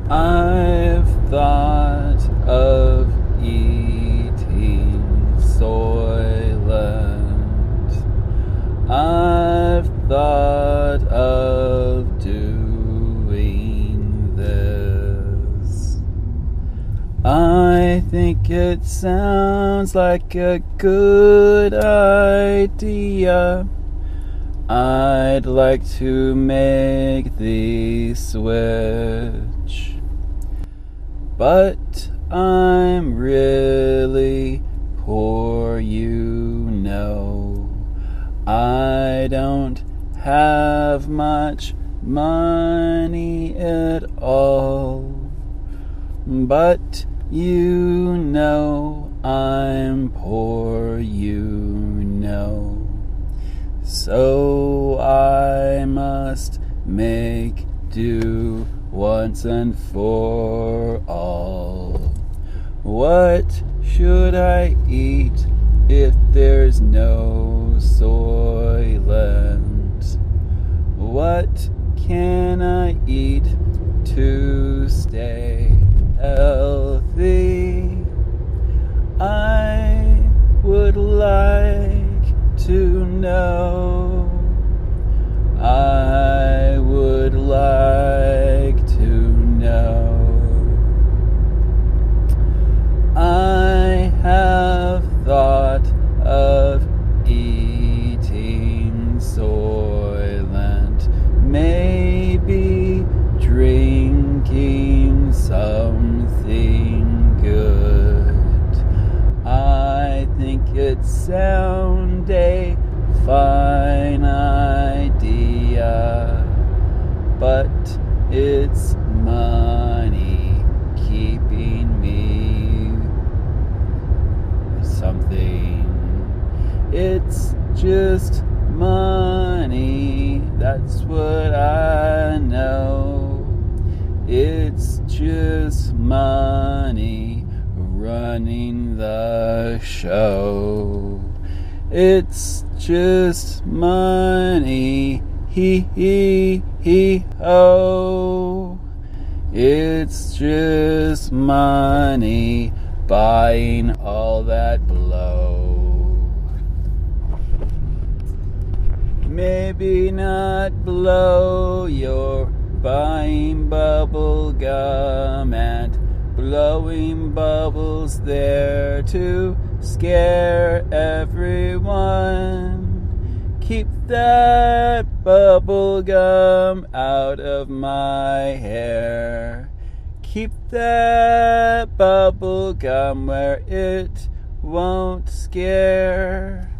I've thought of eating Soylent. I've thought of doing this. I think it sounds like a good idea. I'd like to make the switch, but I'm really poor, you know. I don't have much money at all, but you know I'm poor, you know. So I must make do once and for all. What should I eat if there's no Soylent? What can I eat to stay healthy? I would like to know. I would like to know. I have thought of eating Soylent, maybe drinking something good. I think it sounds a fine idea, but it's money keeping me something. It's just money, that's what I know. It's just money running the show. It's just money, ho. It's just money buying all that blow. Maybe not blow, you're buying bubble gum and blowing bubbles there to scare everyone. Keep that bubble gum out of my hair. Keep that bubble gum where it won't scare.